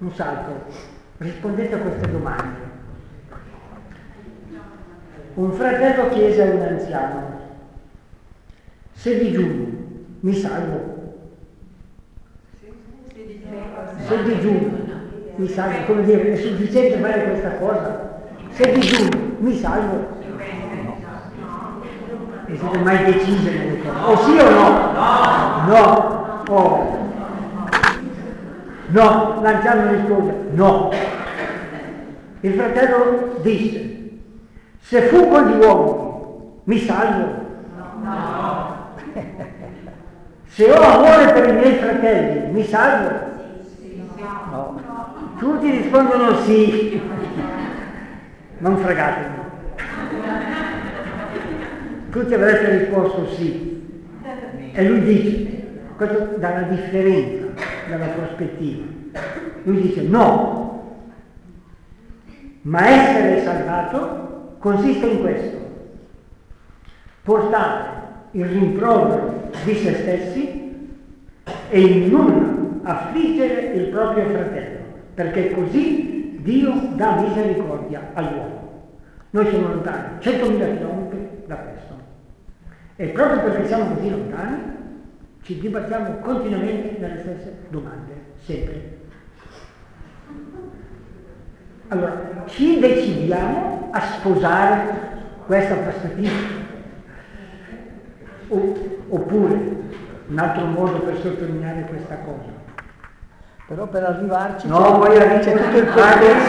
un salto, rispondete a queste domande. Un fratello chiese a un anziano: se digiuno, mi salvo? Se digiuno, mi salvo? Come dire, è sufficiente fare questa cosa? Se digiuno, mi salvo? E siete mai decise nelle cose? O sì o no? No. Oh. No, l'anziano risponde no. Il fratello disse: se fuggo gli uomini, mi salvo? No. Se ho amore per i miei fratelli, mi salvo? No. Tutti rispondono sì. Non fregatemi. Tutti avreste risposto sì. E lui dice, questo dà la differenza dalla prospettiva. Lui dice no, ma essere salvato consiste in questo: portare il rimprovero di se stessi e in non affliggere il proprio fratello, perché così Dio dà misericordia all'uomo. Noi siamo lontani 100.000 chilometri da questo, e proprio perché siamo così lontani ci dibattiamo continuamente nelle stesse domande, sempre. Allora, ci decidiamo a sposare questa prospettiva? Oppure, un altro modo per sottolineare questa cosa. Però per arrivarci no, poi c'è tutto il processo.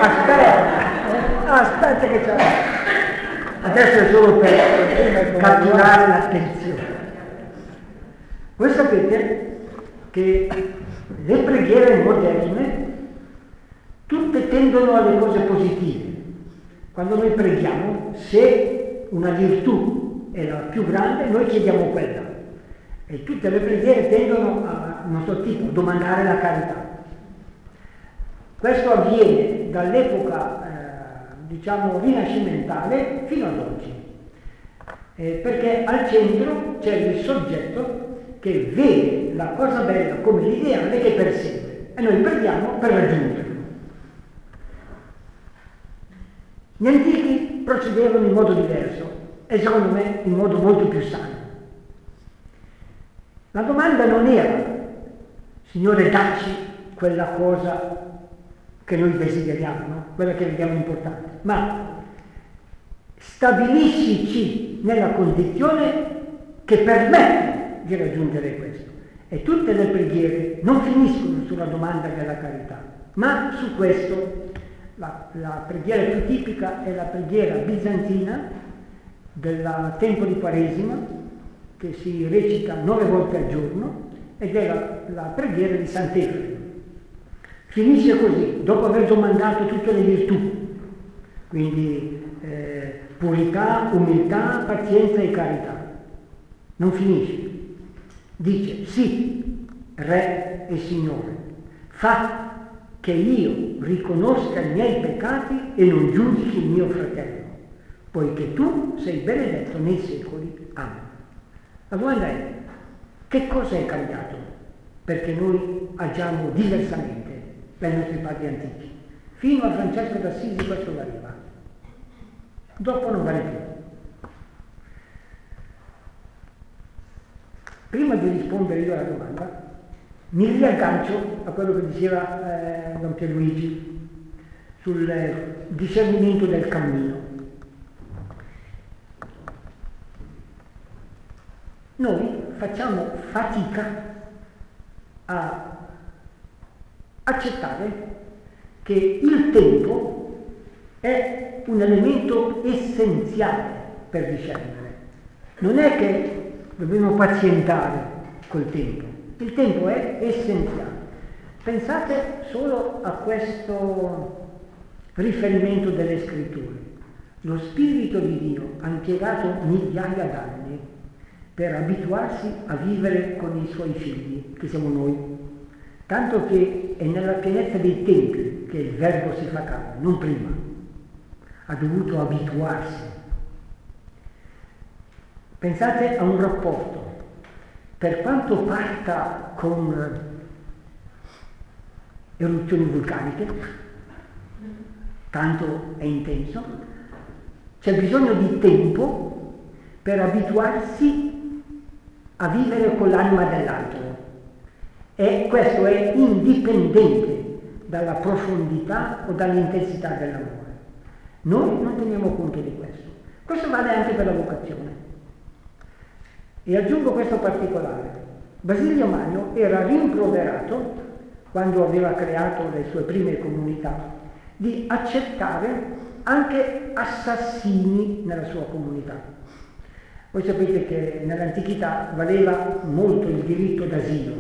Aspetta che c'è. Adesso è solo per catturare l'attenzione. Voi sapete che le preghiere moderne tutte tendono alle cose positive. Quando noi preghiamo, se una virtù è la più grande, noi chiediamo quella. E tutte le preghiere tendono a, non so tipo, domandare la carità. Questo avviene dall'epoca, diciamo, rinascimentale fino ad oggi. Perché al centro c'è il soggetto che vede la cosa bella come l'ideale che persegue e noi preghiamo per raggiungerlo. Gli antichi procedevano in modo diverso e secondo me in modo molto più sano. La domanda non era: Signore, dacci quella cosa che noi desideriamo, no? Quella che vediamo importante, ma stabiliscici nella condizione che permette di raggiungere questo. E tutte le preghiere non finiscono sulla domanda della carità, ma su questo. La preghiera più tipica è la preghiera bizantina del tempo di Quaresima, che si recita 9 volte al giorno, ed è la preghiera di Sant'Efremo. Finisce così, dopo aver domandato tutte le virtù, quindi purità, umiltà, pazienza e carità. Non finisce. Dice: sì, Re e Signore, fa che io riconosca i miei peccati e non giudichi il mio fratello, poiché tu sei benedetto nei secoli. Amen. La domanda è: che cosa è cambiato perché noi agiamo diversamente dai nostri padri antichi? Fino a Francesco d'Assisi questo valeva, dopo non vale più. Prima di rispondere io alla domanda, mi riaggancio a quello che diceva Don Pierluigi sul discernimento del cammino. Noi facciamo fatica a accettare che il tempo è un elemento essenziale per discernere. Non è che dobbiamo pazientare col tempo. Il tempo è essenziale. Pensate solo a questo riferimento delle scritture. Lo Spirito di Dio ha impiegato migliaia d'anni per abituarsi a vivere con i suoi figli, che siamo noi. Tanto che è nella pienezza dei tempi che il Verbo si fa carne, non prima. Ha dovuto abituarsi. Pensate a un rapporto. Per quanto parta con eruzioni vulcaniche, tanto è intenso, c'è bisogno di tempo per abituarsi a vivere con l'anima dell'altro, e questo è indipendente dalla profondità o dall'intensità dell'amore. Noi non teniamo conto di questo. Questo vale anche per la vocazione. E aggiungo questo particolare. Basilio Magno era rimproverato, quando aveva creato le sue prime comunità, di accettare anche assassini nella sua comunità. Voi sapete che nell'antichità valeva molto il diritto d'asilo,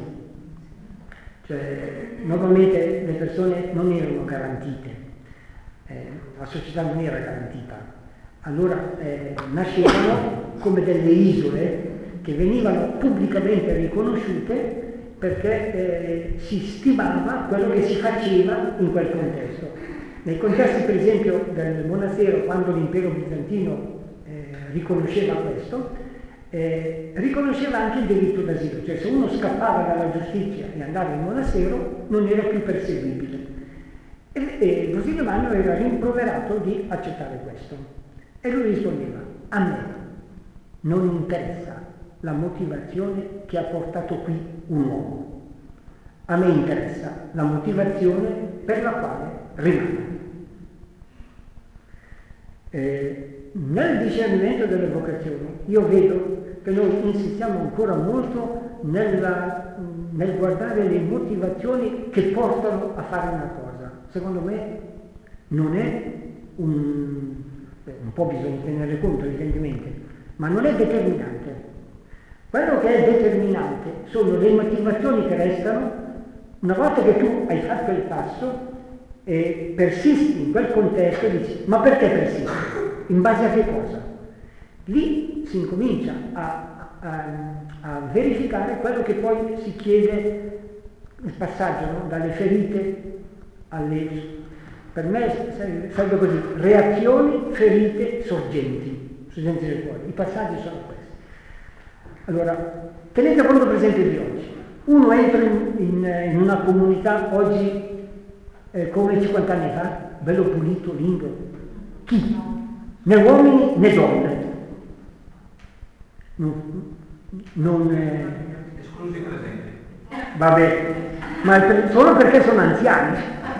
cioè normalmente le persone non erano garantite, la società non era garantita, allora nascevano come delle isole che venivano pubblicamente riconosciute perché si stimava quello che si faceva in quel contesto. Nei contesti per esempio del monastero, quando l'impero bizantino riconosceva questo, riconosceva anche il diritto d'asilo, cioè se uno scappava dalla giustizia e andava in monastero non era più perseguibile. E Basilio Magno era rimproverato di accettare questo. E lui rispondeva: a me non interessa la motivazione che ha portato qui un uomo, a me interessa la motivazione per la quale rimane. Nel discernimento delle vocazioni io vedo che noi insistiamo ancora molto nel guardare le motivazioni che portano a fare una cosa. Secondo me non è un po' bisogna tenere conto evidentemente, ma non è determinante. Quello che è determinante sono le motivazioni che restano una volta che tu hai fatto il passo e persisti in quel contesto e dici: ma perché persisti? In base a che cosa? Lì si incomincia a verificare quello che poi si chiede, il passaggio, no? Dalle ferite alle... Per me sarebbe così: reazioni, ferite, sorgenti del cuore. I passaggi sono questi. Allora, tenete conto per esempio di oggi. Uno entra in una comunità oggi come 50 anni fa, bello pulito, lindo. Chi? Né uomini né donne. Esclusi presenti. Vabbè, ma solo perché sono anziani.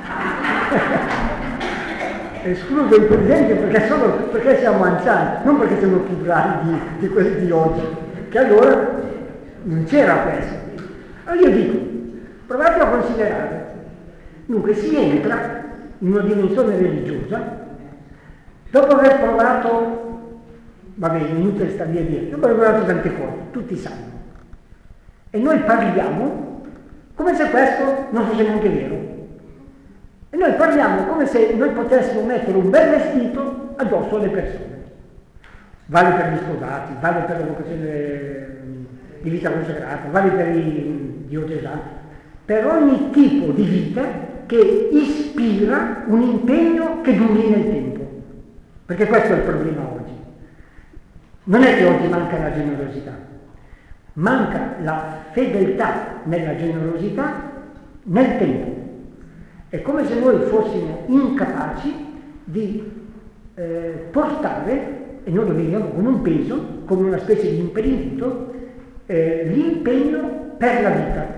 Escluso il presente perché siamo anziani, non perché siamo più bravi di quelli di oggi, che allora non c'era questo. Allora io dico, provate a considerare. Dunque si entra in una dimensione religiosa, dopo aver provato, va bene, inutile sta via, dopo aver provato tante cose, tutti sanno. E noi parliamo come se questo non fosse neanche vero. E noi parliamo come se noi potessimo mettere un bel vestito addosso alle persone. Vale per gli sposati, vale per la vocazione di vita consacrata, vale per i diocesani, per ogni tipo di vita che ispira un impegno che duri nel tempo. Perché questo è il problema oggi. Non è che oggi manca la generosità, manca la fedeltà nella generosità nel tempo. È come se noi fossimo incapaci di portare, e noi lo vediamo come un peso, come una specie di impedimento, l'impegno per la vita.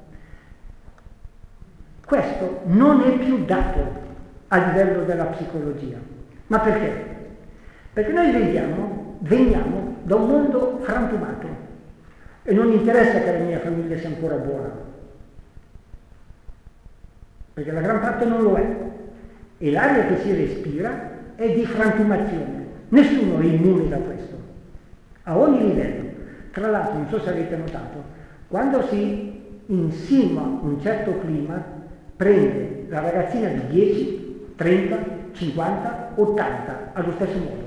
Questo non è più dato a livello della psicologia. Ma perché? Perché noi veniamo da un mondo frantumato e non interessa che la mia famiglia sia ancora buona, perché la gran parte non lo è, e l'aria che si respira è di frantumazione. Nessuno è immune da questo, a ogni livello. Tra l'altro, non so se avete notato, quando si insinua un certo clima, prende la ragazzina di 10, 30, 50, 80 allo stesso modo.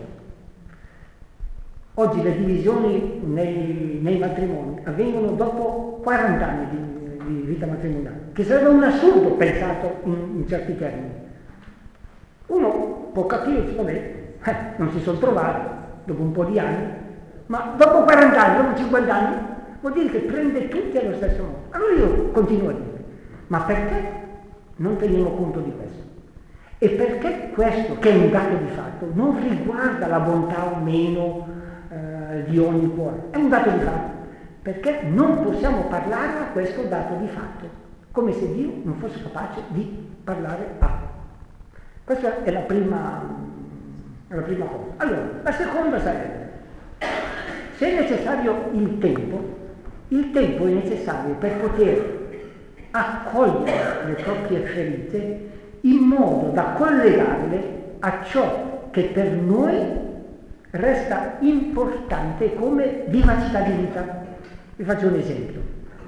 Oggi le divisioni nei matrimoni avvengono dopo 40 anni di vita matrimoniale, che sarebbe un assurdo pensato in certi termini. Uno può capire, vabbè, non si sono trovati dopo un po' di anni, ma dopo 40 anni, dopo 50 anni, vuol dire che prende tutti allo stesso modo. Allora io continuo a dire, ma perché non teniamo conto di questo. E perché questo, che è un dato di fatto, non riguarda la bontà o meno di ogni cuore, è un dato di fatto, perché non possiamo parlare a questo dato di fatto, come se Dio non fosse capace di parlare a. Questa è la prima cosa. Allora, la seconda sarebbe, se è necessario il tempo è necessario per poter accogliere le proprie ferite in modo da collegarle a ciò che per noi resta importante come vivacità di vita. Vi faccio un esempio.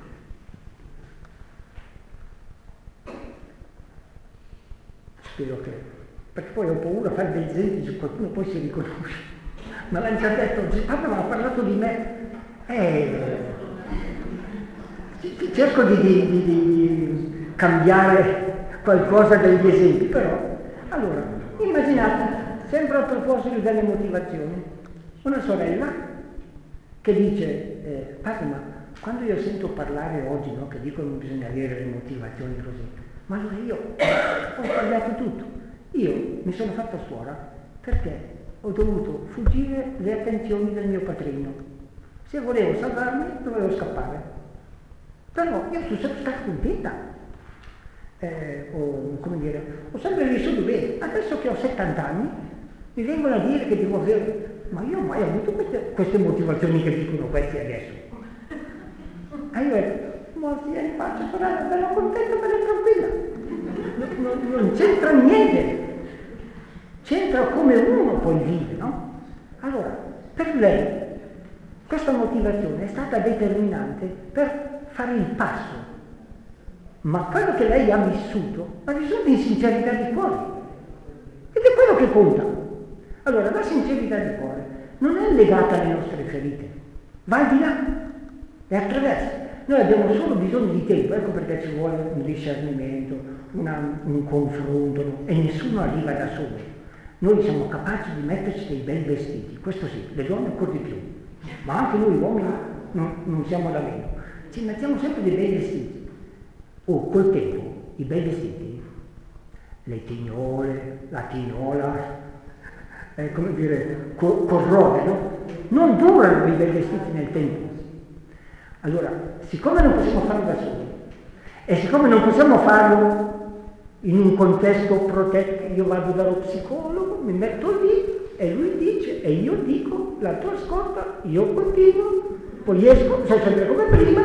Spero che, perché poi ho paura a fare degli esempi se qualcuno poi si riconosce. Ma l'hanno già detto, Papa mi ha parlato di me. Cerco di cambiare qualcosa dagli esempi, però. Allora, immaginate, sempre a proposito delle motivazioni, una sorella che dice, Papa, ma quando io sento parlare oggi, no, che dicono che bisogna avere le motivazioni così, ma allora io ho sbagliato tutto. Io mi sono fatta suora perché ho dovuto fuggire le attenzioni del mio padrino. Se volevo salvarmi, dovevo scappare. Però io sono sempre stata contenta. Ho sempre vissuto bene. Adesso che ho 70 anni, mi vengono a dire che devo avere... Ma io ho mai avuto queste motivazioni che dicono questi adesso. E io dico, ma stia in pace, sorella, bella contenta, bella tranquilla. Non c'entra niente. C'entra come uno poi vive, no? Allora, per lei questa motivazione è stata determinante per fare il passo, ma quello che lei ha vissuto in sincerità di cuore, ed è quello che conta. Allora, la sincerità di cuore non è legata alle nostre ferite, va al di là, è attraverso. Noi abbiamo solo bisogno di tempo, ecco perché ci vuole un discernimento, un confronto, no? E nessuno arriva da solo. Noi siamo capaci di metterci dei bei vestiti, questo sì, le donne ancora di più, ma anche noi uomini non siamo da meno. Ci mettiamo sempre dei bei vestiti. Col tempo, i bei vestiti, le tignole, la tignola, corrodono, non durano i bei vestiti nel tempo. Allora, siccome non possiamo farlo da soli, e siccome non possiamo farlo in un contesto protetto, io vado dallo psicologo, mi metto lì e lui dice e io dico, l'altro ascolta, io continuo, poi esco, sono sempre come prima.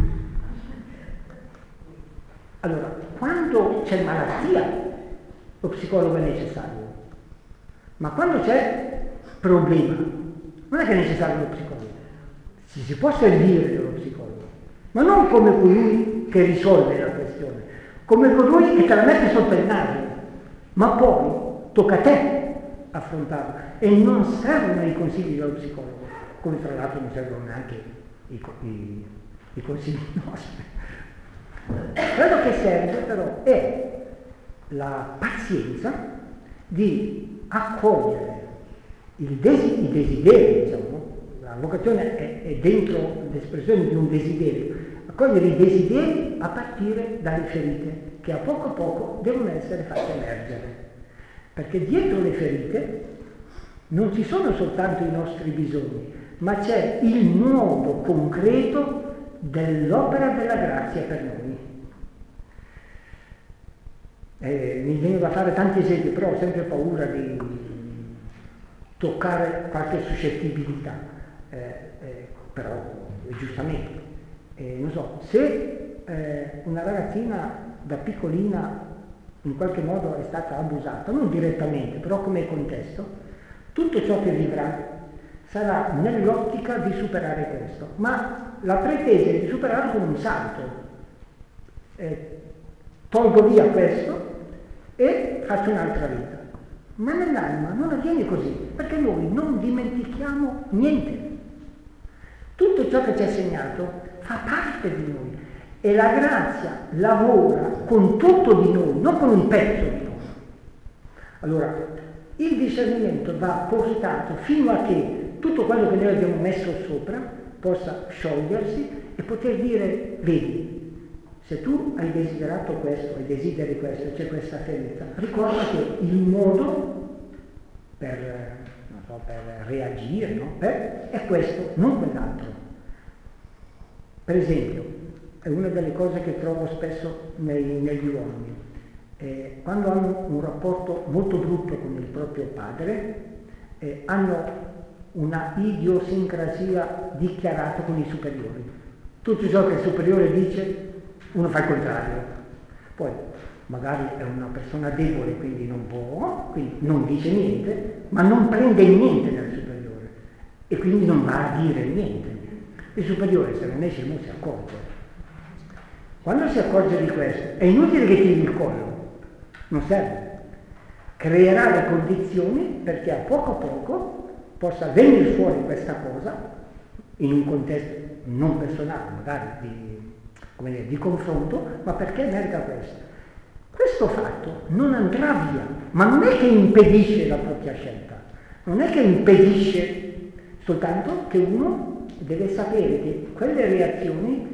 Allora, quando c'è malattia, lo psicologo è necessario, ma quando c'è problema, non è che è necessario lo psicologo, si può servire dello psicologo, ma non come colui che risolve la questione, come colui che te la mette sotto il naso, ma poi tocca a te affrontarlo e non servono i consigli dello psicologo, come tra l'altro non servono neanche i consigli nostri. Quello che serve però è la pazienza di accogliere i desideri, diciamo, la vocazione è dentro l'espressione di un desiderio, accogliere i desideri a partire dalle ferite che a poco devono essere fatte emergere, perché dietro le ferite non ci sono soltanto i nostri bisogni, ma c'è il modo concreto dell'opera della grazia per noi. Mi viene da fare tanti esempi, però ho sempre paura di toccare qualche suscettibilità, però giustamente. Non so, se una ragazzina da piccolina in qualche modo è stata abusata, non direttamente, però come contesto, tutto ciò che vivrà sarà nell'ottica di superare questo, ma la pretesa è di superarlo con un salto. Tolgo via questo e faccio un'altra vita. Ma nell'anima non avviene così, perché noi non dimentichiamo niente. Tutto ciò che ci è segnato fa parte di noi e la grazia lavora con tutto di noi, non con un pezzo di noi. Allora, il discernimento va portato fino a che tutto quello che noi abbiamo messo sopra possa sciogliersi e poter dire, vedi, Se tu hai desiderato questo e desideri questo, c'è questa ferita, ricorda che il modo per reagire, no? È questo, non quell'altro. Per esempio, è una delle cose che trovo spesso negli uomini. Quando hanno un rapporto molto brutto con il proprio padre, hanno una idiosincrasia dichiarata con i superiori. Tutto ciò che il superiore dice, uno fa il contrario. Poi magari è una persona debole, quindi non può, quindi non dice niente, ma non prende niente dal superiore e quindi non va a dire niente. Il superiore, se non è scemo, si accorge. Quando si accorge di questo, è inutile che tiri il collo, non serve. Creerà le condizioni perché a poco possa venire fuori questa cosa in un contesto non personale, magari di confronto, ma perché merita questo. Questo fatto non andrà via, ma non è che impedisce la propria scelta, non è che impedisce, soltanto che uno deve sapere che quelle reazioni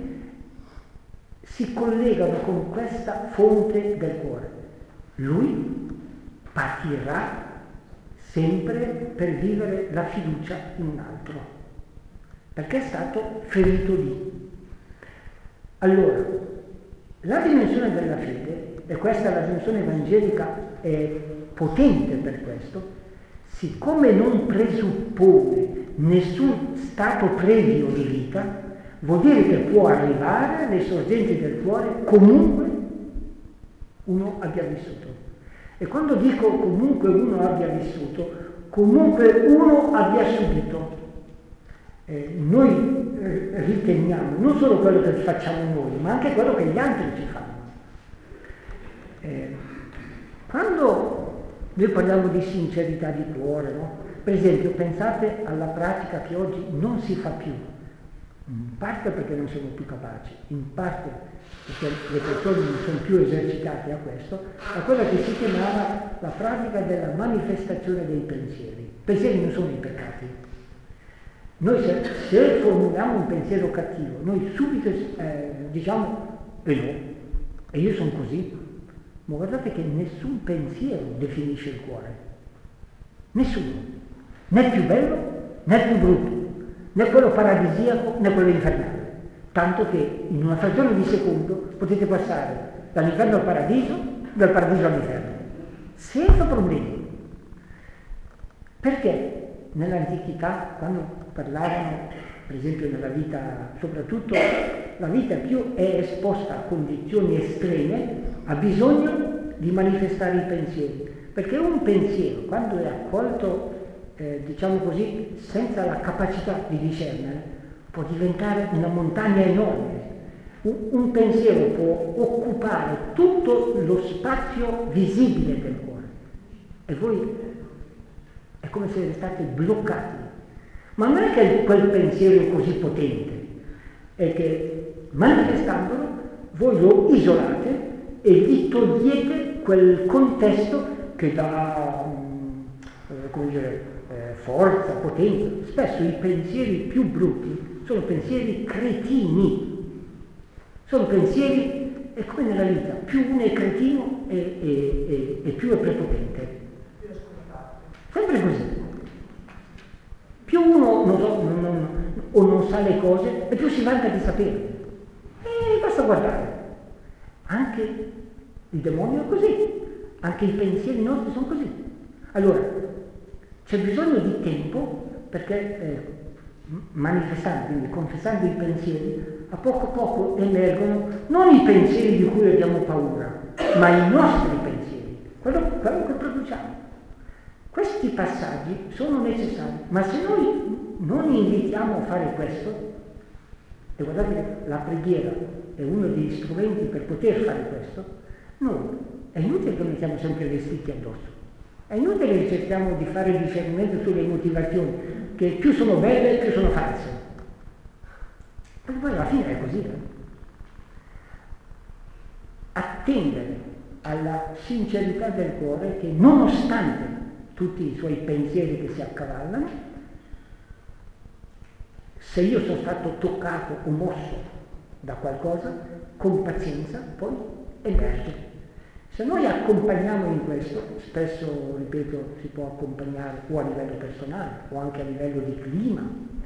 si collegano con questa fonte del cuore. Lui patirà sempre per vivere la fiducia in un altro, perché è stato ferito lì. Allora, la dimensione della fede, e questa la dimensione evangelica è potente per questo, siccome non presuppone nessun stato previo di vita, vuol dire che può arrivare alle sorgenti del cuore comunque uno abbia vissuto. E quando dico comunque uno abbia vissuto, comunque uno abbia subito. Noi riteniamo non solo quello che facciamo noi, ma anche quello che gli altri ci fanno. Quando noi parliamo di sincerità di cuore, no? Per esempio, pensate alla pratica che oggi non si fa più, in parte perché non siamo più capaci, in parte perché le persone non sono più esercitate a questo, a quella che si chiamava la pratica della manifestazione dei pensieri. I pensieri non sono i peccati. Noi se formuliamo un pensiero cattivo, noi subito diciamo e io sono così. Ma guardate che nessun pensiero definisce il cuore. Nessuno. Né più bello, né più brutto, né quello paradisiaco, né quello infernale. Tanto che in una frazione di secondo potete passare dall'inferno al paradiso, dal paradiso all'inferno. Senza problemi. Perché nell'antichità, quando parlavano, per esempio nella vita, soprattutto la vita più è esposta a condizioni estreme, ha bisogno di manifestare i pensieri, perché un pensiero, quando è accolto, diciamo così, senza la capacità di discernere, può diventare una montagna enorme. Un pensiero può occupare tutto lo spazio visibile del cuore e voi è come se restate bloccati. Ma non è che quel pensiero è così potente, è che manifestandolo voi lo isolate e gli togliete quel contesto che dà forza, potenza. Spesso i pensieri più brutti sono pensieri cretini, sono pensieri, è come nella vita, più uno è cretino e più è prepotente. Sempre così. Più uno non sa le cose e più si vanta di sapere. E basta guardare. Anche il demonio è così, anche i pensieri nostri sono così. Allora, c'è bisogno di tempo perché manifestando, quindi confessando i pensieri, a poco emergono non i pensieri di cui abbiamo paura, ma i nostri pensieri, quello che produciamo. Questi passaggi sono necessari, ma se noi non invitiamo a fare questo, e guardate che la preghiera è uno degli strumenti per poter fare questo, noi è inutile che mettiamo sempre i vestiti addosso, è inutile che cerchiamo di fare discernimento sulle motivazioni, che più sono belle più sono false, perché poi alla fine è così. Attendere alla sincerità del cuore che nonostante tutti i suoi pensieri che si accavallano, se io sono stato toccato o mosso da qualcosa, con pazienza poi emerge. Se noi accompagniamo in questo, spesso, ripeto, si può accompagnare o a livello personale o anche a livello di clima,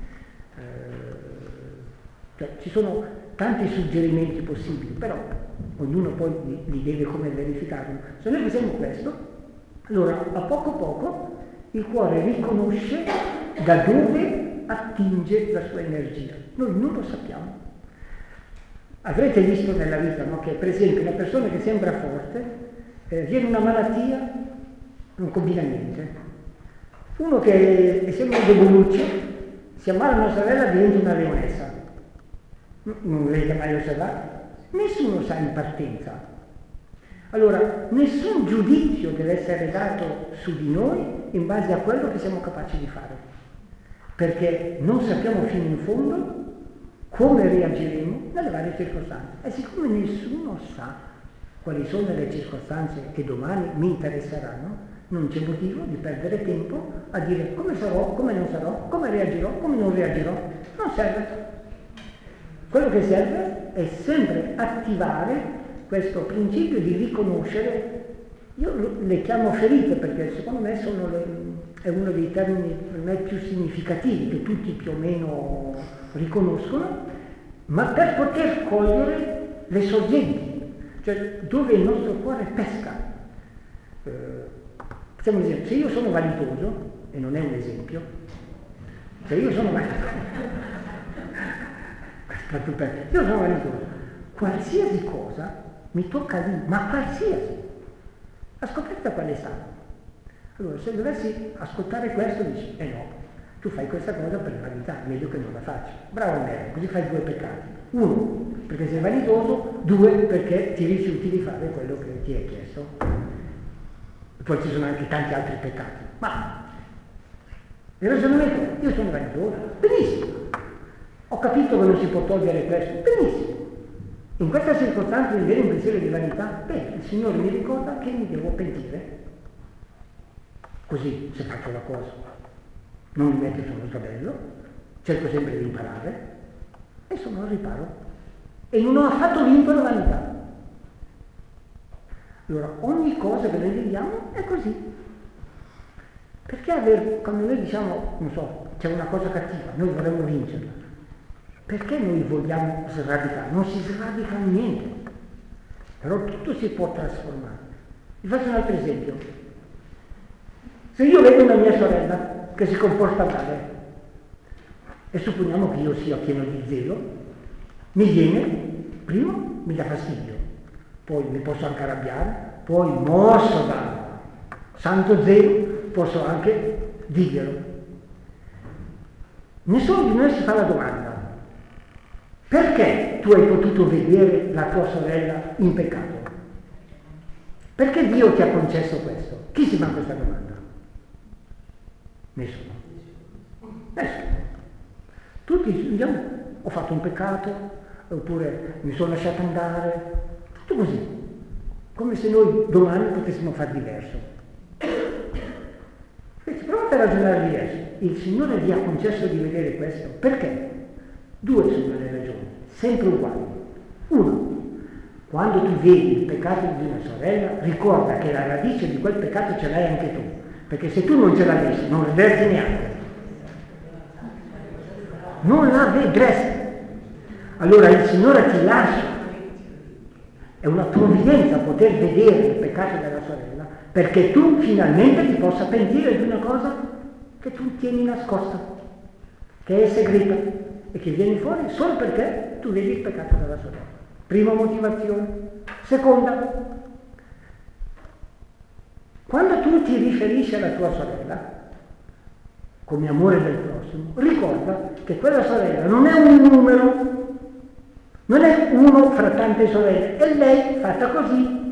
cioè ci sono tanti suggerimenti possibili, però ognuno poi li deve come verificarlo. Se noi facciamo questo, allora a poco il cuore riconosce da dove attinge la sua energia. Noi non lo sappiamo. Avrete visto nella vita, no, che per esempio una persona che sembra forte, viene una malattia, non combina niente. Uno che sembra un deboluccio, si ammala una sorella, diventa una leonessa. Non l'avete mai osservato? Nessuno sa in partenza. Allora, nessun giudizio deve essere dato su di noi in base a quello che siamo capaci di fare, perché non sappiamo fino in fondo come reagiremo nelle varie circostanze. E siccome nessuno sa quali sono le circostanze che domani mi interesseranno, non c'è motivo di perdere tempo a dire come sarò, come non sarò, come reagirò, come non reagirò. Non serve. Quello che serve è sempre attivare questo principio di riconoscere, io le chiamo ferite perché secondo me è uno dei termini per me più significativi che tutti più o meno riconoscono, ma per poter cogliere le sorgenti, cioè dove il nostro cuore pesca. Facciamo un esempio, se io sono vanitoso, e non è un esempio, se io sono vanitoso, qualsiasi cosa mi tocca lì, ma qualsiasi. La scoperta quale sarà? Allora, se dovessi ascoltare questo, dici, no, tu fai questa cosa per vanità, meglio che non la faccia. Bravo me, così fai due peccati. Uno, perché sei vanitoso, due, perché ti rifiuti di fare quello che ti è chiesto. E poi ci sono anche tanti altri peccati. Ma il ragionamento, io sono vanitoso, benissimo. Ho capito che non si può togliere questo, benissimo. In questa circostanza mi viene un pensiero di vanità, il Signore mi ricorda che mi devo pentire. Così, se faccio la cosa, non mi metto sullo sgabello, cerco sempre di imparare e sono al riparo. E non ho affatto vinto la vanità. Allora, ogni cosa che noi vediamo è così. Perché quando noi diciamo, non so, c'è una cosa cattiva, noi vorremmo vincerla. Perché noi vogliamo sradicare? Non si sradica niente, però tutto si può trasformare. Vi faccio un altro esempio. Se io vedo una mia sorella che si comporta male, e supponiamo che io sia pieno di zelo, mi viene, primo mi dà fastidio, poi mi posso anche arrabbiare, poi mosso da santo zelo posso anche dirglielo. Nessuno di noi si fa la domanda: perché tu hai potuto vedere la tua sorella in peccato? Perché Dio ti ha concesso questo? Chi si fa questa domanda? Nessuno. Tutti diciamo, ho fatto un peccato, oppure mi sono lasciato andare, tutto così, come se noi domani potessimo fare diverso. Provate a ragionare diverso. Il Signore vi ha concesso di vedere questo. Perché? Due sono le ragioni, sempre uguali. Uno, quando tu vedi il peccato di una sorella, ricorda che la radice di quel peccato ce l'hai anche tu, perché se tu non ce l'avessi, non la vedresti neanche. Non la vedresti. Allora il Signore ti lascia. È una provvidenza poter vedere il peccato della sorella, perché tu finalmente ti possa pentire di una cosa che tu tieni nascosta, che è segreta, e che viene fuori solo perché tu vedi il peccato della sorella. Prima motivazione. Seconda, quando tu ti riferisci alla tua sorella come amore del prossimo, ricorda che quella sorella non è un numero, non è uno fra tante sorelle, è lei fatta così,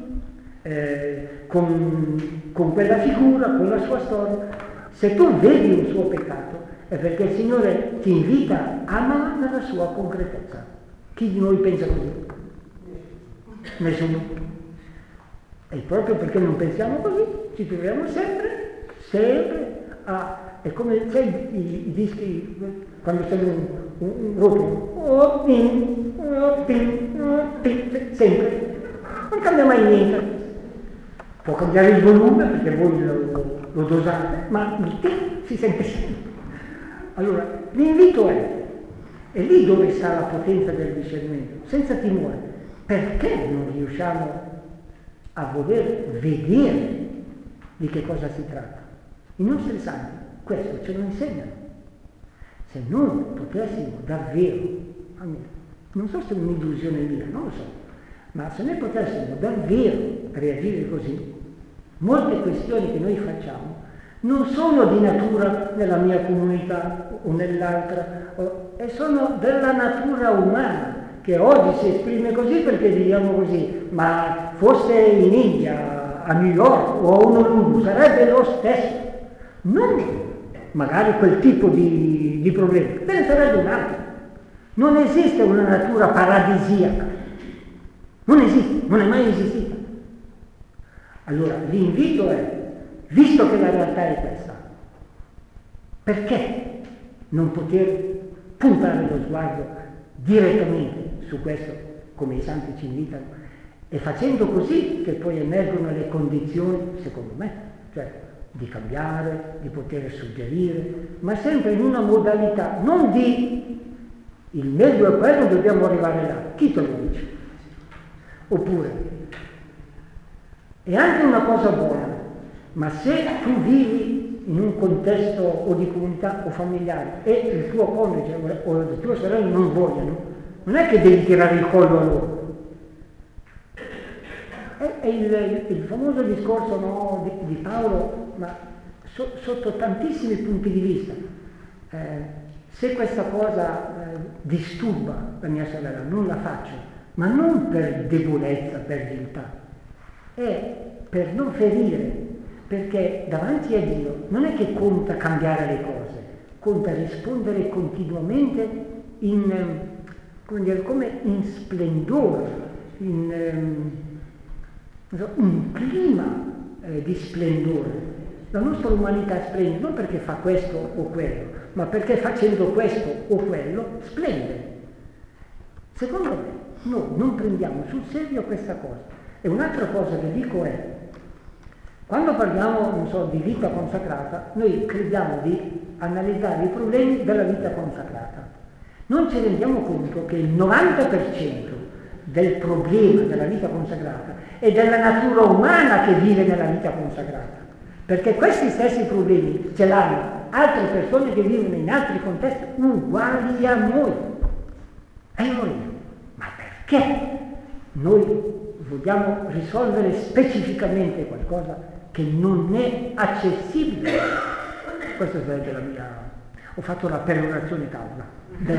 con quella figura, con la sua storia. Se tu vedi un suo peccato è perché il Signore ti invita a amare nella sua concretezza. Chi di noi pensa così? Nessuno. E proprio perché non pensiamo così ci troviamo sempre a... È come, sai, i dischi, quando c'è un rotolo, sempre, non cambia mai niente. Può cambiare il volume perché voi lo dosate, ma il ting si sente sempre. Allora, l'invito è lì dove sta la potenza del discernimento, senza timore. Perché non riusciamo a voler vedere di che cosa si tratta? I nostri santi questo ce lo insegnano. Se noi potessimo davvero, non so se è un'illusione mia, non lo so, ma se noi potessimo davvero reagire così, molte questioni che noi facciamo non sono di natura nella mia comunità o nell'altra, e sono della natura umana, che oggi si esprime così perché viviamo così, ma fosse in India, a New York o a Honolulu sarebbe lo stesso. Non magari quel tipo di problemi, ce ne sarebbe un altro. Non esiste una natura paradisiaca, non esiste, non è mai esistita. Allora l'invito è, visto che la realtà è questa, perché non poter puntare lo sguardo direttamente su questo, come i santi ci invitano, e facendo così che poi emergono le condizioni, secondo me, cioè di cambiare, di poter suggerire, ma sempre in una modalità, non di il meglio è quello, dobbiamo arrivare là, chi te lo dice? Oppure, è anche una cosa buona, ma se tu vivi in un contesto o di comunità o familiare e il tuo coniuge o le tue sorelle non vogliono, non è che devi tirare il collo a loro. È il famoso discorso, no, di Paolo, ma sotto tantissimi punti di vista. Se questa cosa disturba la mia sorella, non la faccio, ma non per debolezza, per viltà, è per non ferire, perché davanti a Dio non è che conta cambiare le cose, conta rispondere continuamente come in splendore, in un clima di splendore. La nostra umanità splende non perché fa questo o quello, ma perché facendo questo o quello splende. Secondo me noi non prendiamo sul serio questa cosa. E un'altra cosa che dico è, quando parliamo, non so, di vita consacrata, noi crediamo di analizzare i problemi della vita consacrata. Non ci rendiamo conto che il 90% del problema della vita consacrata è della natura umana che vive nella vita consacrata. Perché questi stessi problemi ce l'hanno altre persone che vivono in altri contesti uguali a noi. E allora, ma perché noi vogliamo risolvere specificamente qualcosa che non è accessibile? Questa sarebbe la mia... Ho fatto la perorazione causa della...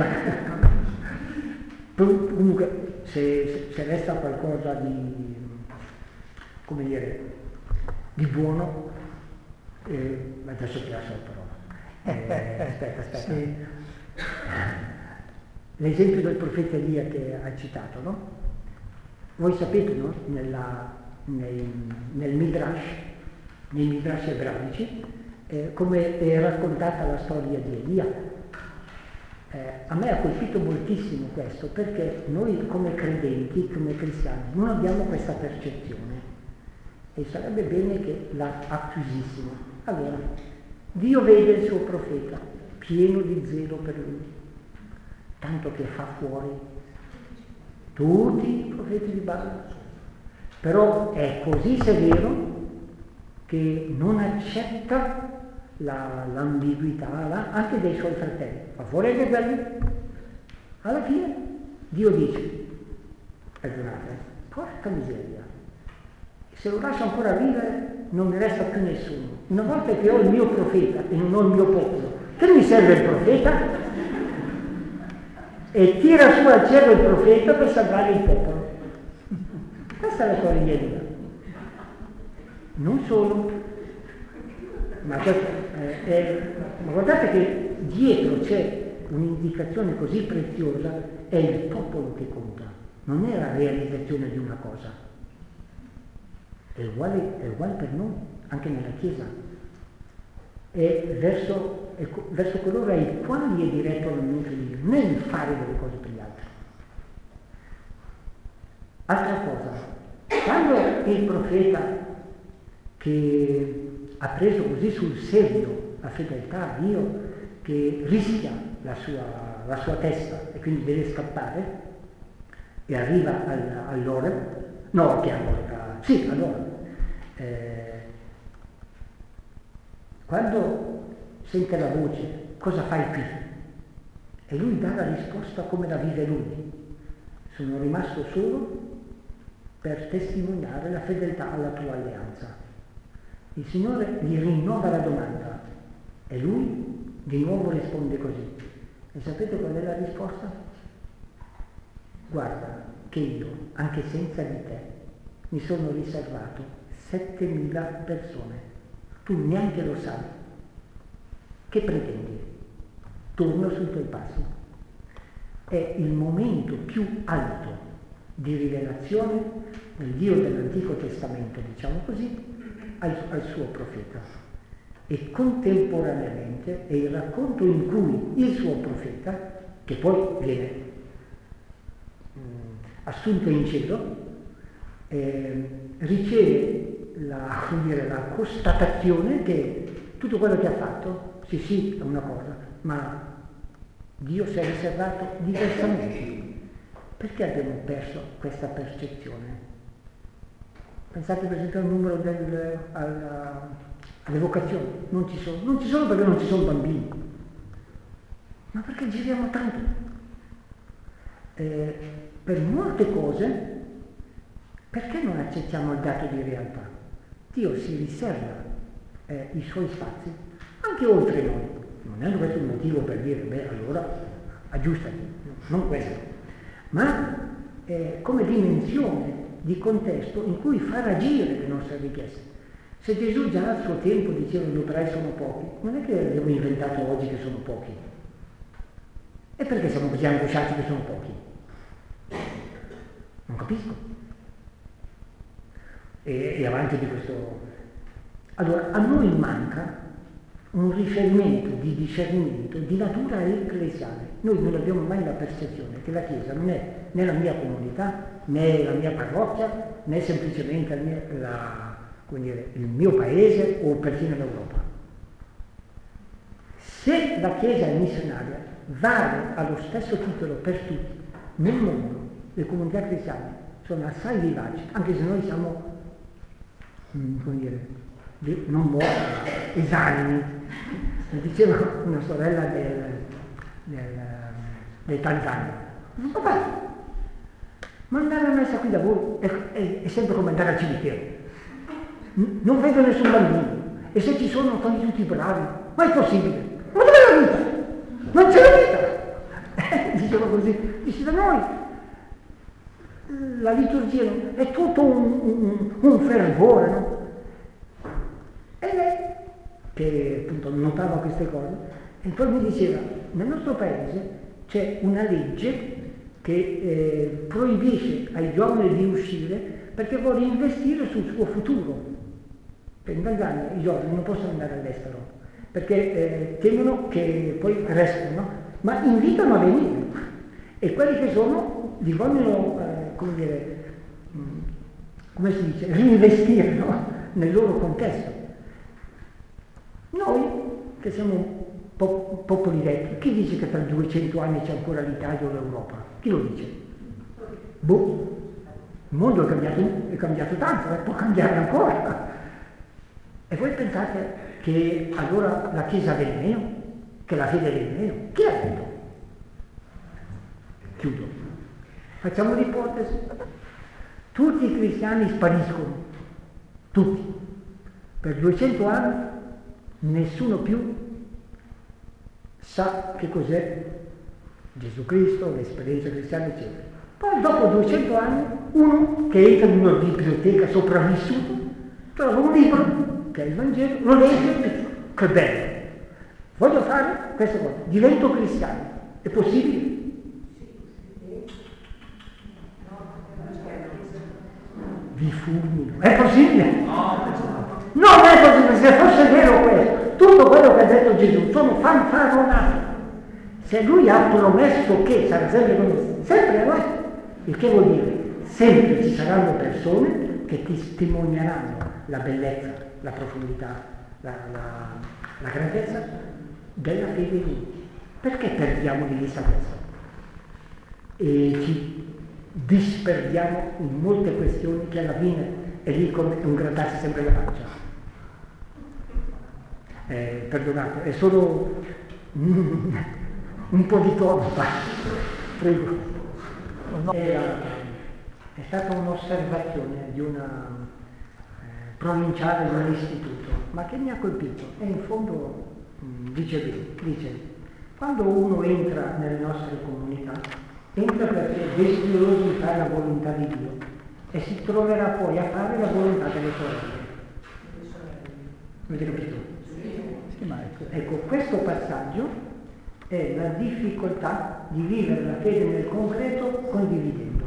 Comunque, se resta qualcosa di, come dire, di buono, adesso ti lascio la parola. Aspetta. Sì. L'esempio del profeta Elia che hai citato, no? Voi sapete, no? Nel Midrash, nei Midrash ebraici, come è raccontata la storia di Elia. A me ha colpito moltissimo questo, perché noi come credenti, come cristiani, non abbiamo questa percezione e sarebbe bene che la acquisissimo. Allora, Dio vede il suo profeta, pieno di zelo per lui, tanto che fa fuori tutti i profeti di Baal. Però è così severo che non accetta l'ambiguità anche dei suoi fratelli. Fa fuori anche quelli. Alla fine Dio dice, perdonate, porca miseria, se lo lascio ancora vivere non mi resta più nessuno. Una volta che ho il mio profeta e non ho il mio popolo, che mi serve il profeta? E tira su al cielo il profeta per salvare il popolo. Questa è la storia di Elia. Non solo, ma guardate che dietro c'è un'indicazione così preziosa, è il popolo che conta, non è la realizzazione di una cosa. È uguale per noi, anche nella Chiesa. È verso coloro ai quali è diretto l'annuncio di Dio, non è il fare delle cose per gli altri. Altra cosa, quando il profeta che ha preso così sul serio la fedeltà a Dio, che rischia la sua testa e quindi deve scappare, e arriva all'ora, no, che allora, sì, allora, quando sente la voce, cosa fai qui? E lui dà la risposta come la vive lui. Sono rimasto solo per testimoniare la fedeltà alla tua alleanza. Il Signore gli rinnova la domanda e lui di nuovo risponde così. E sapete qual è la risposta? Guarda che io, anche senza di te, mi sono riservato 7.000 persone. Tu neanche lo sai. Che pretendi? Torno sui tuoi passi. È il momento più alto di rivelazione del Dio dell'Antico Testamento, diciamo così, al suo profeta. E contemporaneamente è il racconto in cui il suo profeta, che poi viene assunto in cielo, riceve la constatazione che tutto quello che ha fatto, sì, è una cosa, ma Dio si è riservato diversamente. Perché abbiamo perso questa percezione? Pensate per esempio al numero alle vocazioni. Non ci sono perché non ci sono bambini, ma perché giriamo tanto. Per molte cose, perché non accettiamo il dato di realtà? Dio si riserva i suoi spazi anche oltre noi. Non è questo il motivo per dire, allora aggiustati, non questo, ma come dimensione di contesto in cui far agire le nostre richieste. Se Gesù già al suo tempo diceva gli operai sono pochi, non è che abbiamo inventato oggi che sono pochi. E perché siamo così angosciati che sono pochi? Non capisco. E avanti di questo. Allora, a noi manca un riferimento di discernimento di natura ecclesiale. Noi non abbiamo mai la percezione che la Chiesa non è né la mia comunità, né la mia parrocchia, né semplicemente il mio paese o persino l'Europa. Se la Chiesa è missionaria, vale allo stesso titolo per tutti. Nel mondo le comunità cristiane sono assai vivaci, anche se noi siamo, non morti, esanimi. Mi diceva una sorella del Tanzania, papà, ma andare a messa qui da voi è sempre come andare al cimitero. Non vedo nessun bambino, e se ci sono tutti bravi, ma è possibile? Ma dov'è la vita? Non c'è la vita! Diceva così, dice da noi la liturgia è tutto un fervore, no? E lei, che appunto notava queste cose, e poi mi diceva, nel nostro paese c'è una legge che proibisce ai giovani di uscire perché vuole investire sul suo futuro. In Tanzania i giovani non possono andare all'estero perché temono che poi restino, ma invitano a venire. E quelli che sono li vogliono, come si dice, reinvestire, no? Nel loro contesto. Noi, che siamo popoli vecchi, chi dice che tra 200 anni c'è ancora l'Italia o l'Europa? Chi lo dice? Boh, il mondo è cambiato tanto, può cambiare ancora. E voi pensate che allora la Chiesa viene meno? Che la fede viene meno? Chi l'ha detto? Chiudo. Facciamo l'ipotesi. Tutti i cristiani spariscono, tutti. Per 200 anni nessuno più sa che cos'è Gesù Cristo, l'esperienza cristiana, eccetera. Poi dopo 200 anni uno che entra in una biblioteca sopravvissuto trova un libro che è il Vangelo, lo legge e dice che bello, voglio fare questa cosa, divento cristiano. È possibile? Vi fulmino. È possibile? Non è possibile, se fosse vero questo, tutto quello che ha detto Gesù sono fanfaronate. Se lui ha promesso che sarà sempre a noi, il che vuol dire sempre ci saranno persone che testimonieranno la bellezza, la profondità, la grandezza della fede in Lui. Perché perdiamo di vista questo? E ci disperdiamo in molte questioni che alla fine è lì come un grattarsi sempre la faccia. Perdonate, è solo un po' di tono, prego. È stata un'osservazione di una provinciale di un istituto, ma che mi ha colpito e in fondo dice quando uno entra nelle nostre comunità, entra perché è desideroso di fare la volontà di Dio e si troverà poi a fare la volontà delle sorelle. Avete capito? Sì, ma ecco, questo passaggio è la difficoltà di vivere la fede nel concreto condividendo.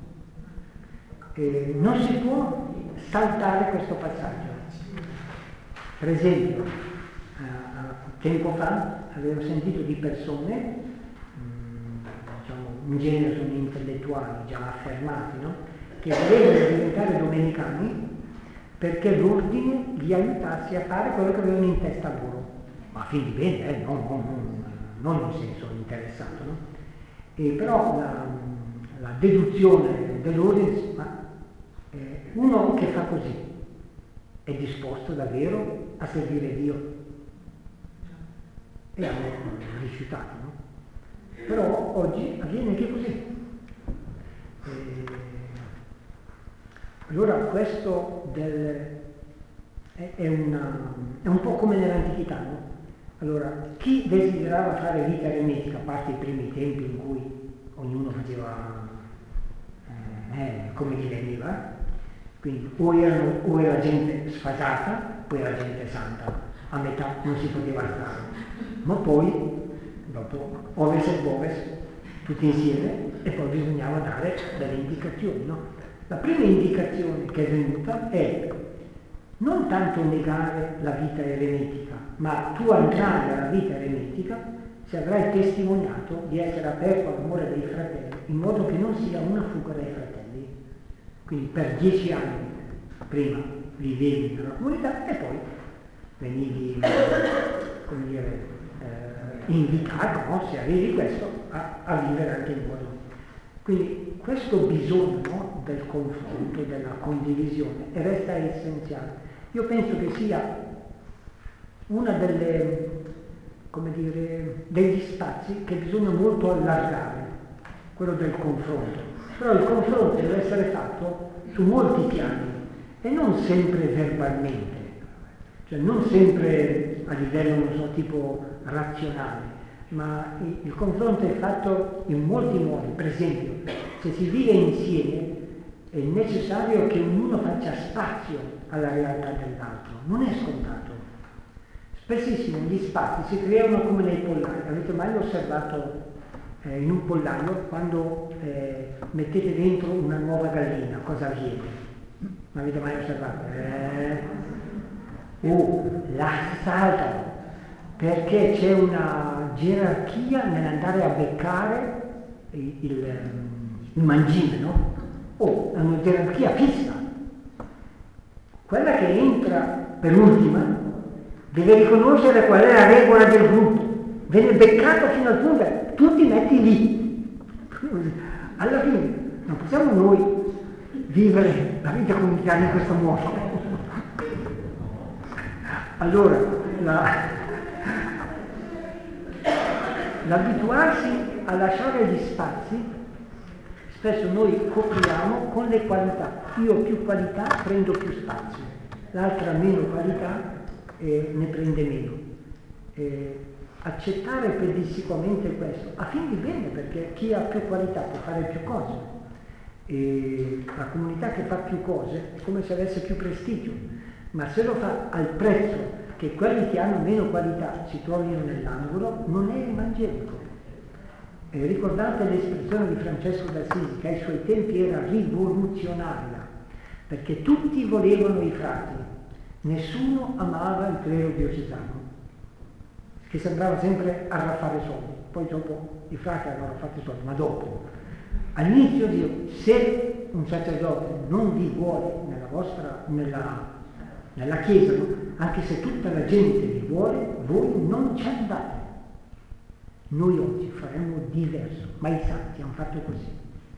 Non si può saltare questo passaggio. Per esempio, tempo fa avevo sentito di persone, diciamo, in genere sono intellettuali già affermati, no? Che volevano diventare domenicani perché l'ordine li aiutasse a fare quello che avevano in testa loro. Ma a fin di bene, non in senso interessato, no? Però la deduzione dell'ordine, ma uno che fa così è disposto davvero a servire Dio. E hanno rifiutato, no? Però oggi avviene anche così. Allora questo è un po' come nell'antichità, no? Allora, chi desiderava fare vita eremetica, a parte i primi tempi in cui ognuno faceva come gli veniva, quindi o era gente sfasata o era gente santa, a metà non si poteva stare, ma poi dopo oves e boves tutti insieme e poi bisognava dare delle indicazioni, no? La prima indicazione che è venuta è non tanto negare la vita eremetica, ma tu andrai alla vita eremetica se avrai testimoniato di essere aperto all'amore dei fratelli, in modo che non sia una fuga dai fratelli. Quindi per 10 anni prima vivevi nella comunità e poi venivi, come dire, invitato, no? Se avevi questo, a vivere anche in modo. Quindi questo bisogno, no, del confronto, della condivisione, resta essenziale. Io penso che sia una delle, come dire, degli spazi che bisogna molto allargare, quello del confronto. Però il confronto deve essere fatto su molti piani e non sempre verbalmente, cioè non sempre a livello, non so, tipo razionale, ma il confronto è fatto in molti modi. Per esempio, se si vive insieme è necessario che ognuno faccia spazio alla realtà dell'altro, non è scontato. Spessissimo gli spazi si creano come nei pollai. Avete mai osservato in un pollaio quando mettete dentro una nuova gallina, cosa avviene? Non avete mai osservato? La saltano, perché c'è una gerarchia nell'andare a beccare il mangime, no? È una gerarchia fissa. Quella che entra per ultima deve riconoscere qual è la regola del gruppo, viene beccato fino al punto che tu ti metti lì. Alla fine non possiamo noi vivere la vita comunitaria in questo modo. Allora, l'abituarsi a lasciare gli spazi, spesso noi copriamo con le qualità. Io ho più qualità, prendo più spazio, l'altra meno qualità, ne prende meno. Accettare pedissequamente questo, a fin di bene, perché chi ha più qualità può fare più cose. E la comunità che fa più cose è come se avesse più prestigio, ma se lo fa al prezzo che quelli che hanno meno qualità si trovino nell'angolo, non è evangelico. Ricordate l'espressione di Francesco d'Assisi, che ai suoi tempi era rivoluzionaria, perché tutti volevano i frati, nessuno amava il clero diocesano, che sembrava sempre arraffare soldi. Poi dopo i frati avevano fatto i soldi, ma dopo. All'inizio Dio, se un sacerdote non vi vuole nella chiesa, no? Anche se tutta la gente vi vuole, voi non ci andate. Noi oggi faremo diverso, ma i santi hanno fatto così.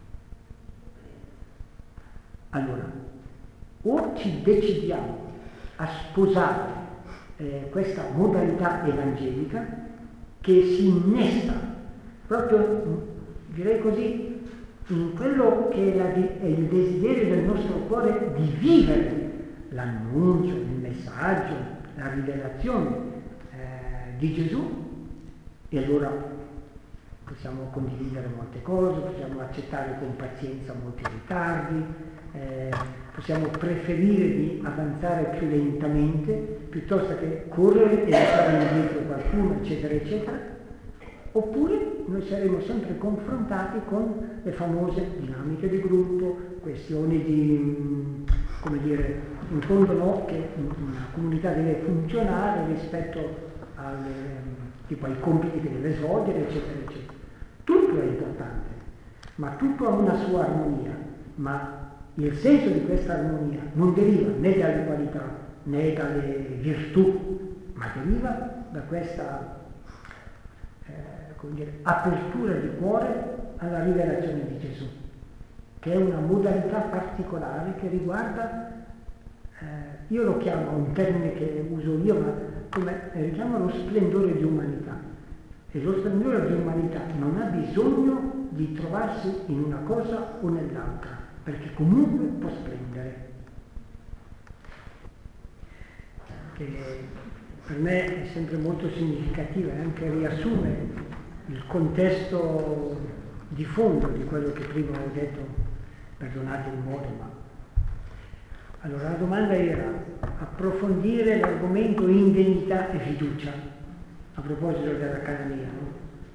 Allora, o ci decidiamo a sposare questa modalità evangelica che si innesta proprio, direi così, in quello che è il desiderio del nostro cuore di vivere l'annuncio, il messaggio, la rivelazione di Gesù, e allora possiamo condividere molte cose, possiamo accettare con pazienza molti ritardi, possiamo preferire di avanzare più lentamente piuttosto che correre e lasciare indietro qualcuno, eccetera, eccetera. Oppure noi saremo sempre confrontati con le famose dinamiche di gruppo, questioni di, come dire, in fondo no, che una comunità deve funzionare rispetto ai compiti che deve svolgere, eccetera, eccetera. Tutto è importante, ma tutto ha una sua armonia, ma il senso di questa armonia non deriva né dalle qualità né dalle virtù, ma deriva da questa apertura di cuore alla rivelazione di Gesù, che è una modalità particolare che riguarda, io lo chiamo, un termine che uso io, ma come richiama lo splendore di umanità. E lo splendore di umanità non ha bisogno di trovarsi in una cosa o nell'altra, perché comunque può splendere. Che per me è sempre molto significativa e anche riassume il contesto di fondo di quello che prima ho detto, perdonate il modo, ma... Allora la domanda era approfondire l'argomento indennità e fiducia, a proposito della Canania, no?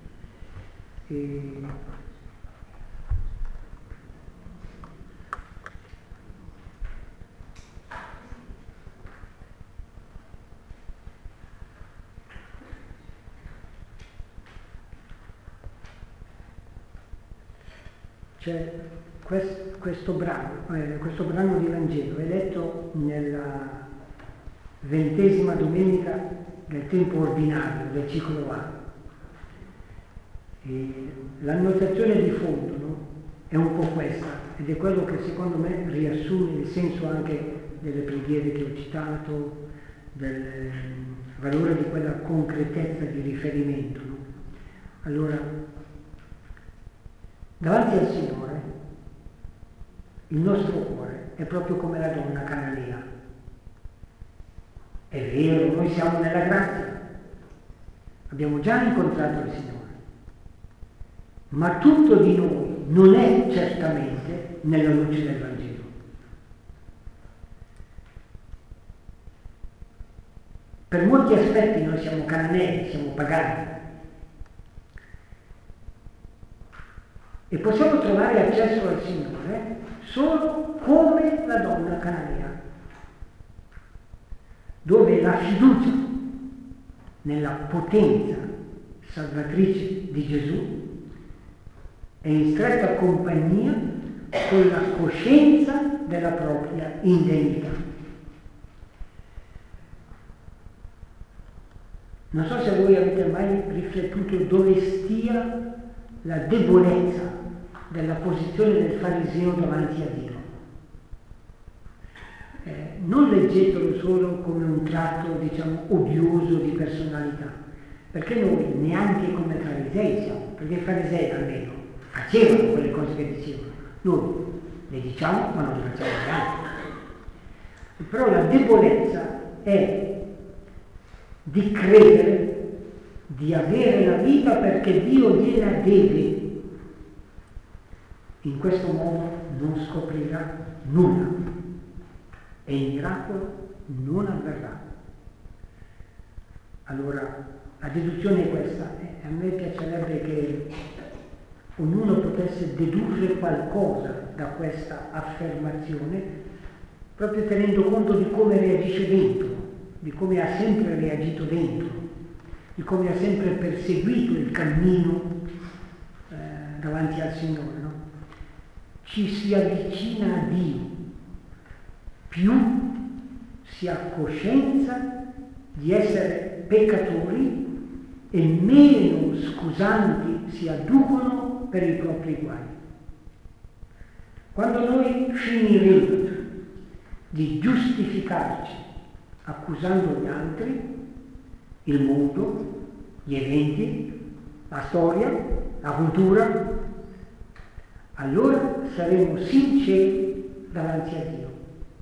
C'è questo brano di Vangelo è letto nella 20ª domenica del tempo ordinario del ciclo A. E l'annotazione di fondo, no, è un po' questa, ed è quello che secondo me riassume il senso anche delle preghiere che ho citato, del valore di quella concretezza di riferimento, no? Allora, davanti al Signore, il nostro cuore è proprio come la donna cananea. È vero, noi siamo nella grazia, abbiamo già incontrato il Signore, ma tutto di noi non è certamente nella luce del Vangelo. Per molti aspetti noi siamo cananei, siamo pagani, e possiamo trovare accesso al Signore solo come la donna cananea, dove la fiducia nella potenza salvatrice di Gesù è in stretta compagnia con la coscienza della propria indennità. Non so se voi avete mai riflettuto dove stia la debolezza della posizione del fariseo davanti a Dio. Non leggetelo solo come un tratto, diciamo, odioso di personalità, perché noi neanche come farisei siamo, perché i farisei almeno facevano quelle cose che dicevano, noi le diciamo ma non le facciamo neanche. Però la debolezza è di credere, di avere la vita perché Dio gliela deve. In questo modo non scoprirà nulla e il miracolo non avverrà. Allora, la deduzione è questa. A me piacerebbe che ognuno potesse dedurre qualcosa da questa affermazione, proprio tenendo conto di come reagisce dentro, di come ha sempre reagito dentro, di come ha sempre perseguito il cammino davanti al Signore, no? ci si avvicina a Dio, più si ha coscienza di essere peccatori e meno scusanti si adducono per i propri guai. Quando noi finiremo di giustificarci accusando gli altri, il mondo, gli eventi, la storia, la cultura, allora saremo sinceri davanti a Dio.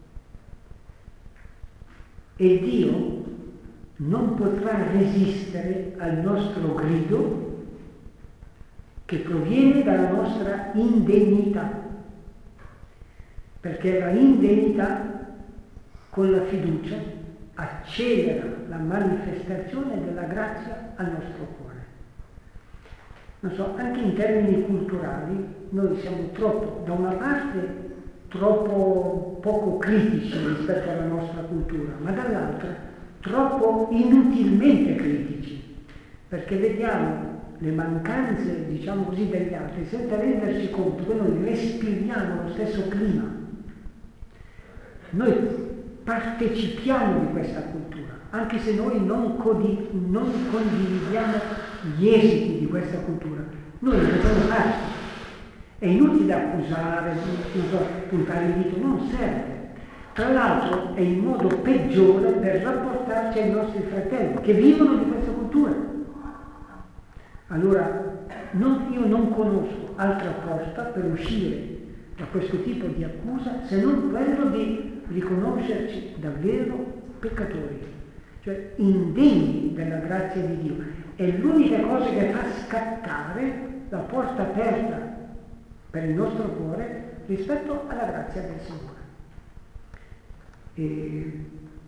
E Dio non potrà resistere al nostro grido che proviene dalla nostra indegnità, perché la indegnità con la fiducia accelera la manifestazione della grazia al nostro cuore. Non so, anche in termini culturali noi siamo troppo, da una parte, troppo poco critici rispetto alla nostra cultura, ma dall'altra troppo inutilmente critici, perché vediamo le mancanze, diciamo così, degli altri senza renderci conto che noi respiriamo lo stesso clima. Noi partecipiamo di questa cultura, anche se noi non condividiamo gli esiti di questa cultura. Noi ne facciamo parte. È inutile accusare, puntare il dito, non serve. Tra l'altro è il modo peggiore per rapportarci ai nostri fratelli che vivono di questa cultura. Allora, io non conosco altra posta per uscire da questo tipo di accusa se non quello di riconoscerci davvero peccatori, cioè indegni della grazia di Dio. È l'unica cosa che fa scattare la porta aperta per il nostro cuore rispetto alla grazia del Signore. E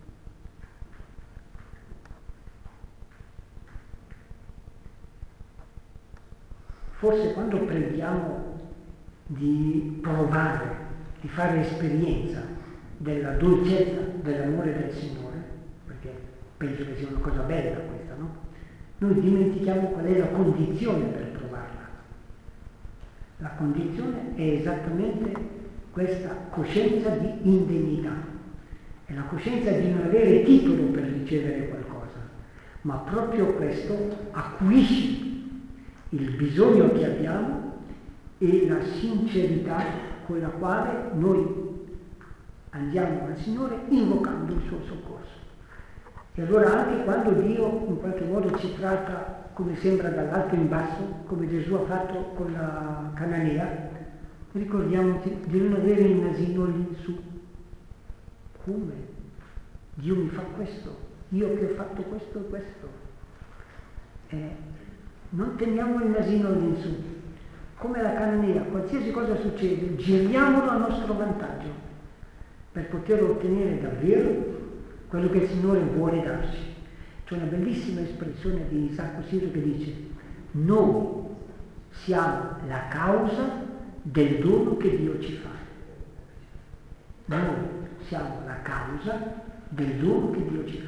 forse quando preghiamo di provare, di fare esperienza della dolcezza dell'amore del Signore, perché penso che sia una cosa bella questa, no? Noi dimentichiamo qual è la condizione per provarla. La condizione è esattamente questa coscienza di indegnità, è la coscienza di non avere titolo per ricevere qualcosa, ma proprio questo acuisce il bisogno che abbiamo e la sincerità con la quale noi andiamo al Signore invocando il suo soccorso. E allora anche quando Dio in qualche modo ci tratta come sembra dall'alto in basso, come Gesù ha fatto con la Cananea, ricordiamoci di non avere il nasino lì in su. Come? Dio mi fa questo, io che ho fatto questo e questo. Non teniamo il nasino lì in su. Come la Cananea, qualsiasi cosa succede, giriamolo a nostro vantaggio per poter ottenere davvero quello che il Signore vuole darci. C'è una bellissima espressione di Isacco Siro che dice: noi siamo la causa del dono che Dio ci fa. Noi siamo la causa del dono che Dio ci fa.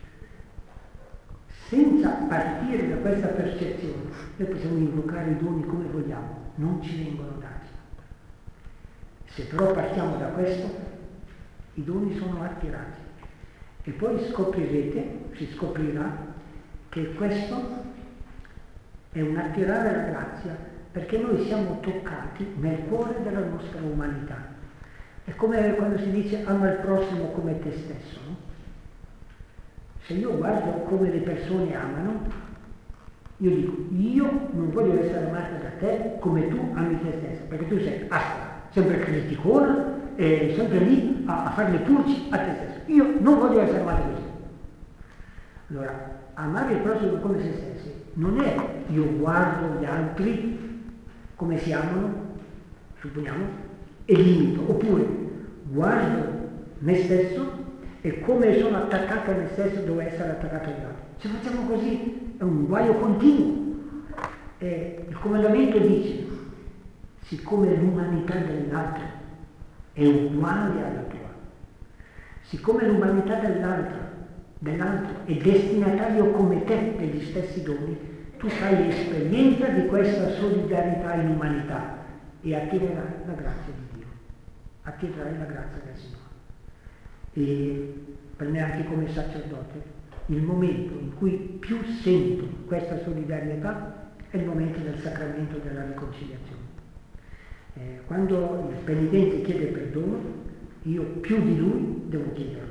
Senza partire da questa percezione, noi possiamo invocare i doni come vogliamo, non ci vengono dati. Se però partiamo da questo, i doni sono attirati. E poi si scoprirà che questo è un attirare la grazia, perché noi siamo toccati nel cuore della nostra umanità. È come quando si dice ama il prossimo come te stesso, no? Se io guardo come le persone amano, io dico, io non voglio essere amata da te come tu ami te stessa, perché tu sei sempre criticona e sempre lì a fare le pulci a te stesso. Io non voglio essere amata così. Allora, amare il prossimo come se stessi non è io guardo gli altri come si amano, supponiamo, e limito, oppure guardo me stesso e come sono attaccato a me stesso devo essere attaccato agli altri. Se facciamo così è un guaio continuo. Il comandamento dice, siccome l'umanità dell'altro è uguale alla tua, siccome l'umanità dell'altro è destinatario come te degli stessi doni, tu fai esperienza di questa solidarietà in umanità e attirerai la grazia di Dio, attirerai la grazia del Signore. E per me anche come sacerdote, il momento in cui più sento questa solidarietà è il momento del sacramento della riconciliazione. Quando il penitente chiede perdono, io più di lui devo chiederlo.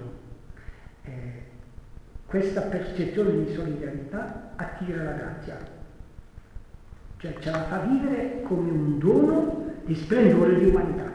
Questa percezione di solidarietà attira la grazia, cioè ce la fa vivere come un dono di splendore di umanità.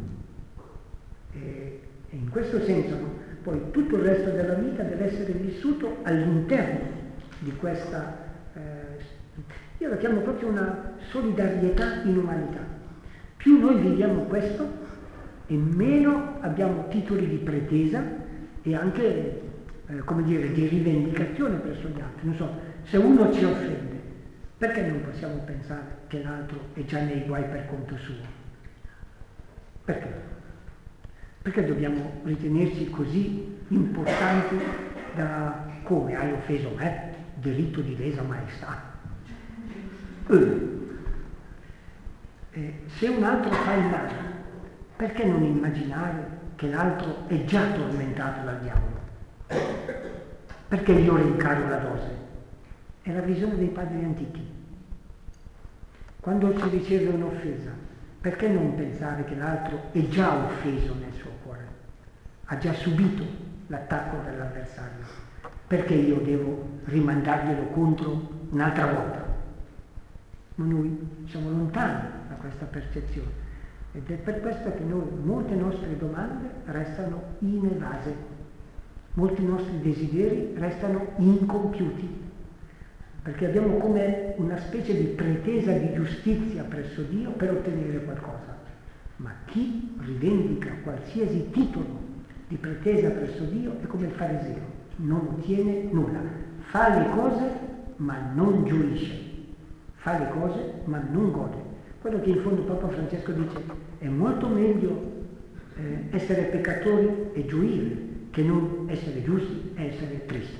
E in questo senso poi tutto il resto della vita deve essere vissuto all'interno di questa, io la chiamo proprio una solidarietà in umanità. Più noi viviamo questo e meno abbiamo titoli di pretesa e anche come dire, di rivendicazione verso gli altri. Non so, se uno ci offende, perché non possiamo pensare che l'altro è già nei guai per conto suo? Perché? Perché dobbiamo ritenerci così importanti da come hai offeso me? Diritto di lesa maestà. Se un altro fa il male, perché non immaginare che l'altro è già tormentato dal diavolo? Perché io rincaro la dose? È la visione dei padri antichi. Quando si riceve un'offesa, perché non pensare che l'altro è già offeso nel suo cuore? Ha già subito l'attacco dell'avversario. Perché io devo rimandarglielo contro un'altra volta? Ma noi siamo lontani da questa percezione. Ed è per questo che molte nostre domande restano inevase. Molti nostri desideri restano incompiuti, perché abbiamo come una specie di pretesa di giustizia presso Dio per ottenere qualcosa. Ma chi rivendica qualsiasi titolo di pretesa presso Dio è come il fariseo, non ottiene nulla. Fa le cose ma non gioisce, fa le cose ma non gode. Quello che in fondo Papa Francesco dice, è molto meglio essere peccatori e gioire che non essere giusti e essere tristi.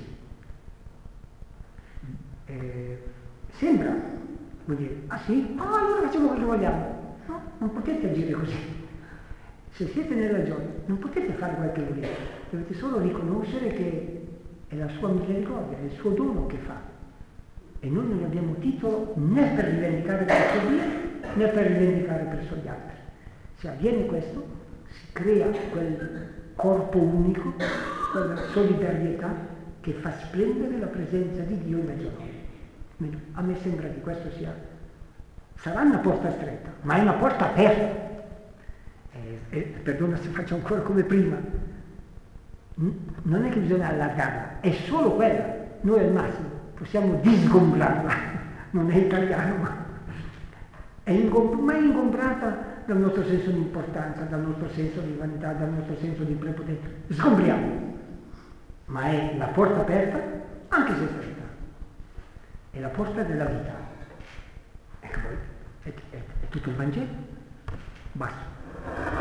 Sembra, vuol dire, ah sì? Allora facciamo quello che vogliamo. No, non potete agire così. Se siete nella gioia, non potete fare quel che volete, dovete solo riconoscere che è la sua misericordia, è il suo dono che fa. E noi non abbiamo titolo né per rivendicare presso Dio, né per rivendicare presso gli altri. Se avviene questo, si crea quel corpo unico, quella solidarietà che fa splendere la presenza di Dio in mezzo a noi. A me sembra che questo sarà una porta stretta, ma è una porta aperta. Perdona se faccio ancora come prima, non è che bisogna allargarla, è solo quella, noi al massimo possiamo disgombrarla, non è italiano, ma è ingombrata dal nostro senso di importanza, dal nostro senso di vanità, dal nostro senso di prepotenza. Sgombriamo, ma è la porta aperta, anche se stretta, è la porta della vita. Ecco poi, è tutto il Vangelo, basta.